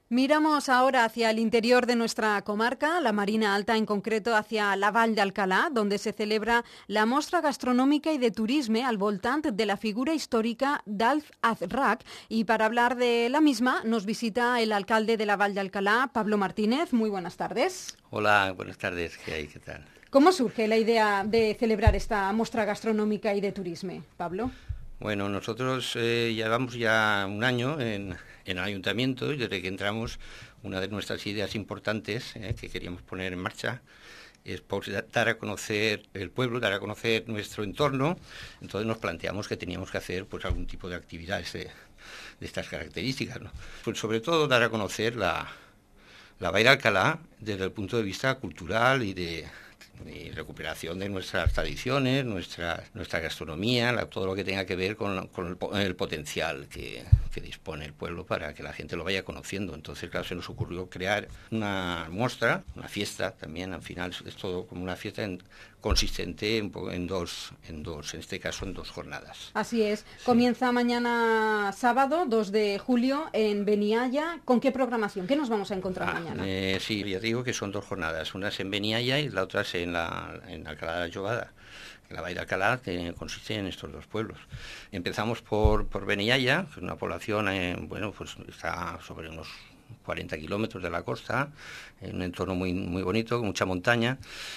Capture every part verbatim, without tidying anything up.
Miramos ahora hacia el interior de nuestra comarca, la Marina Alta, en concreto hacia la Vall d'Alcalà, donde se celebra la mostra gastronòmica i de turisme al voltant de la figura histórica d'Alf Azraq. Y para hablar de la misma nos visita el alcalde de la Vall d'Alcalà, Pablo Martínez. Muy buenas tardes. Hola, buenas tardes. ¿Qué hay? ¿Qué tal? ¿Cómo surge la idea de celebrar esta mostra gastronòmica y de turisme, Pablo? Bueno, nosotros eh, llevamos ya un año en, en el ayuntamiento y desde que entramos una de nuestras ideas importantes eh, que queríamos poner en marcha es pues, dar a conocer el pueblo, dar a conocer nuestro entorno. Entonces nos planteamos que teníamos que hacer pues algún tipo de actividades de, de estas características, ¿no? Pues sobre todo dar a conocer la, la Vall d'Alcalà desde el punto de vista cultural y de... y recuperación de nuestras tradiciones, nuestra, nuestra gastronomía, la, todo lo que tenga que ver con, con el, el potencial que, que dispone el pueblo para que la gente lo vaya conociendo. Entonces, claro, se nos ocurrió crear una muestra, una fiesta también, al final es todo como una fiesta en, consistente en, en, dos, en dos, en este caso en dos jornadas. Así es. Sí. Comienza mañana sábado, dos de julio, en Benialla. ¿Con qué programación? ¿Qué nos vamos a encontrar ah, mañana? Eh, sí, ya digo que son dos jornadas. Una es en Benialla y la otra es en la en Alcalá de la Llobada. La Vall d'Alcalà, que consiste en estos dos pueblos. Empezamos por, por Benialla, que es una población, eh, bueno, pues está sobre unos cuarenta kilómetros de la costa, en un entorno muy muy bonito, con mucha montaña.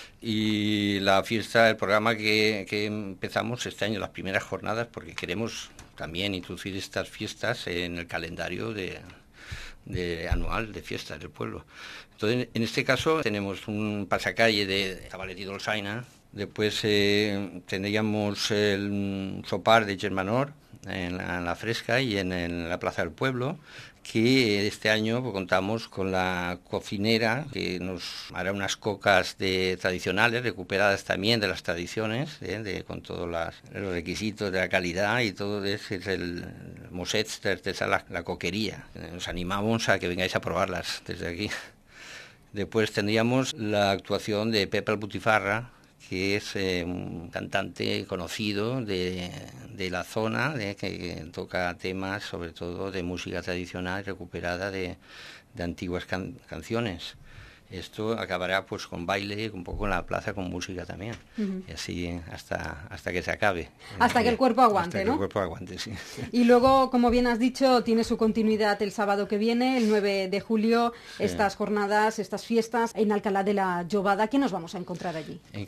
Y la fiesta, el programa que, que empezamos este año, las primeras jornadas, porque queremos también introducir estas fiestas en el calendario de, de anual de fiestas del pueblo. Entonces, en este caso tenemos un pasacalle de Tabalet i Dolçaina, después eh, tendríamos el sopar de Germanor en la, en la Fresca y en, en la Plaza del Pueblo, que este año pues, contamos con la cocinera que nos hará unas cocas de tradicionales, recuperadas también de las tradiciones, ¿eh? de, con todos las, los requisitos de la calidad y todo eso, es el Mosset de la, la coquería. Os animamos a que vengáis a probarlas desde aquí. Después tendríamos la actuación de Pepe el Butifarra, que es eh, un cantante conocido de, de la zona, de, que, que toca temas sobre todo de música tradicional recuperada de, de antiguas can, canciones. Esto acabará pues con baile, un poco en la plaza con música también, uh-huh. y así hasta hasta que se acabe. Hasta eh, que el cuerpo aguante, hasta ¿no? Que el cuerpo aguante, sí. Y luego, como bien has dicho, tiene su continuidad el sábado que viene, el nueve de julio, sí. Estas jornadas, estas fiestas en Alcalá de la Llobada. ¿Qué nos vamos a encontrar allí? En,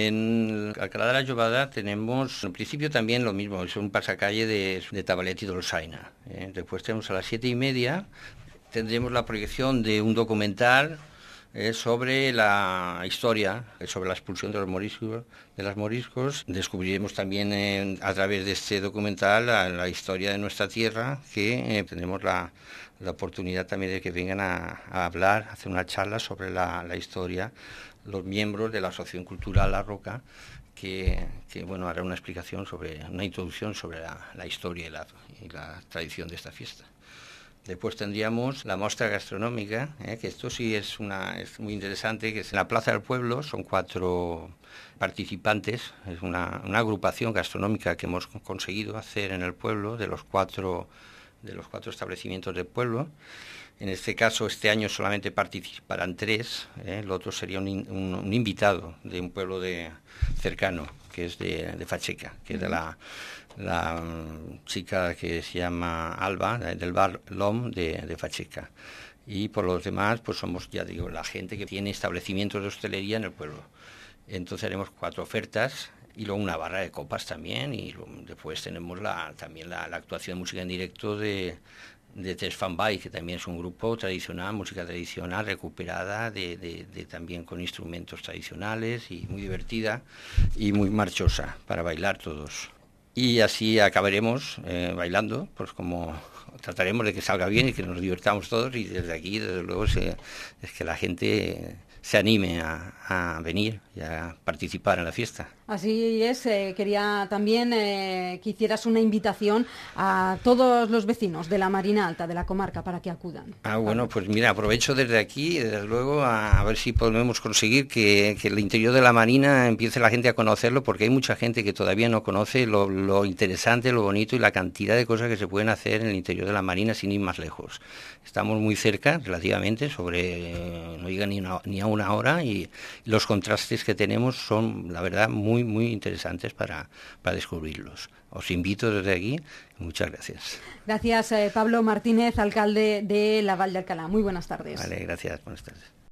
en Alcalá de la Llobada tenemos, en principio también lo mismo, es un pasacalle de, de Tabalet i Dolçaina. ¿eh? Después tenemos a las siete y media, tendremos la proyección de un documental Eh, sobre la historia, eh, sobre la expulsión de los moriscos, de los moriscos. Descubriremos también eh, a través de este documental la, la historia de nuestra tierra, que eh, tendremos la, la oportunidad también de que vengan a, a hablar, a hacer una charla sobre la, la historia, los miembros de la Asociación Cultural La Roca, que, que bueno, hará una explicación sobre, una introducción sobre la, la historia y la, y la tradición de esta fiesta. Después tendríamos la muestra gastronómica, ¿eh? que esto sí es una es muy interesante, que es en la Plaza del Pueblo, son cuatro participantes, es una, una agrupación gastronómica que hemos conseguido hacer en el pueblo, de los cuatro, de los cuatro establecimientos del pueblo. En este caso, este año solamente participarán tres, ¿eh? el otro sería un, un, un invitado de un pueblo de, cercano, que es de, de Facheca, que es de la... la um, chica que se llama Alba, del bar L'Om de, de Facheca. Y por los demás, pues somos, ya digo, la gente que tiene establecimientos de hostelería en el pueblo. Entonces haremos cuatro ofertas y luego una barra de copas también, y lo, después tenemos la, también la, la actuación de música en directo de, de Tres Fanbay, que también es un grupo tradicional, música tradicional recuperada, de, de, de también con instrumentos tradicionales y muy divertida y muy marchosa para bailar todos. Y así acabaremos eh, bailando, pues como trataremos de que salga bien y que nos divertamos todos, y desde aquí, desde luego, se, es que la gente se anime a, a venir y a participar en la fiesta. Así es, eh, quería también eh, que hicieras una invitación a todos los vecinos de la Marina Alta, de la comarca, para que acudan. Ah, bueno, pues mira, aprovecho desde aquí, desde luego, a, a ver si podemos conseguir que, que el interior de la Marina empiece la gente a conocerlo, porque hay mucha gente que todavía no conoce lo, lo interesante, lo bonito y la cantidad de cosas que se pueden hacer en el interior de la Marina sin ir más lejos. Estamos muy cerca, relativamente, sobre, eh, no llega ni, una, ni a una hora, y los contrastes que tenemos son, la verdad, muy muy interesantes para, para descubrirlos. Os invito desde aquí. Muchas gracias. Gracias, eh, Pablo Martínez, alcalde de la Val de Alcalá. Muy buenas tardes. Vale, gracias. Buenas tardes.